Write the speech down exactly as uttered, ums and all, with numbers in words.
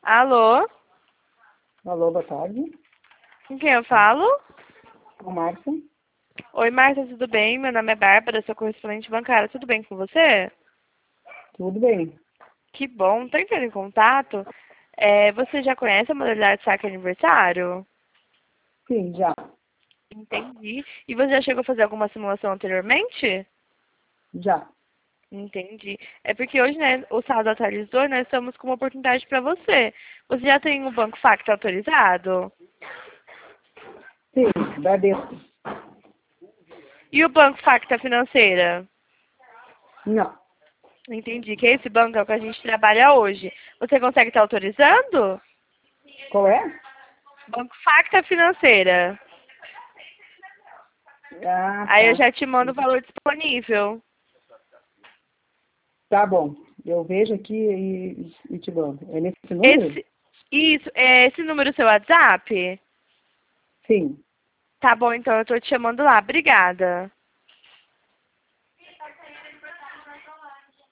Alô? Alô, boa tarde. Com quem eu falo? Com Márcia. Oi, Marta, tudo bem? Meu nome é Bárbara, sou correspondente bancária. Tudo bem com você? Tudo bem? Que bom. Tá entrando em contato? É, você já conhece a modalidade saque aniversário? Sim, já. Entendi. E você já chegou a fazer alguma simulação anteriormente? Já. Entendi. É porque hoje, né, o saldo atualizou, nós estamos com uma oportunidade para você. Você já tem o Banco Facto autorizado? Sim, Bradesco. E o Banco Facta Financeira? Não. Entendi. Que esse banco é o que a gente trabalha hoje. Você consegue estar autorizando? Qual é? Banco Facta Financeira. Ah, Aí eu tá. já te mando o valor disponível. Tá bom. Eu vejo aqui e, e te mando. É nesse número? Esse, isso, é esse número seu WhatsApp? Sim. Tá bom, então eu tô te chamando lá. Obrigada.